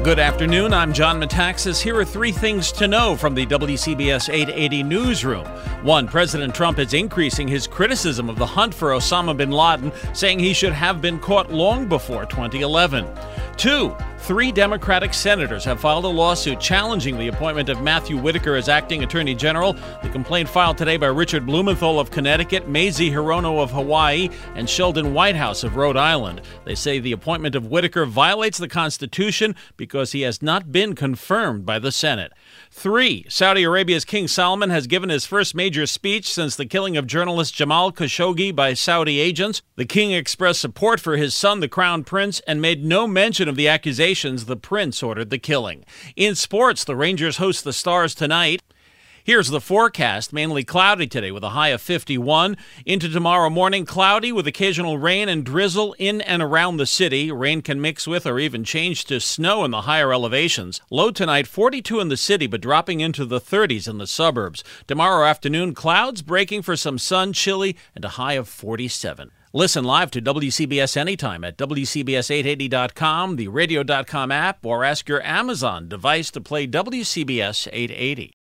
Good afternoon. I'm John Metaxas. Here are three things to know from the WCBS 880 newsroom. One, President Trump is increasing his criticism of the hunt for Osama bin Laden, saying he should have been caught long before 2011. Two, three Democratic senators have filed a lawsuit challenging the appointment of Matthew Whitaker as acting attorney general. The complaint filed today by Richard Blumenthal of Connecticut, Mazie Hirono of Hawaii, and Sheldon Whitehouse of Rhode Island. They say the appointment of Whitaker violates the Constitution because he has not been confirmed by the Senate. Three, Saudi Arabia's King Salman has given his first major speech since the killing of journalist Jamal Khashoggi by Saudi agents. The king expressed support for his son, the Crown Prince, and made no mention of the accusations the prince ordered the killing. In sports, the Rangers host the Stars tonight. Here's the forecast. Mainly cloudy today with a high of 51. Into tomorrow morning, cloudy with occasional rain and drizzle in and around the city. Rain can mix with or even change to snow in the higher elevations. Low tonight, 42 in the city, but dropping into the 30s in the suburbs. Tomorrow afternoon, clouds breaking for some sun, chilly, and a high of 47. Listen live to WCBS anytime at WCBS880.com, the Radio.com app, or ask your Amazon device to play WCBS 880.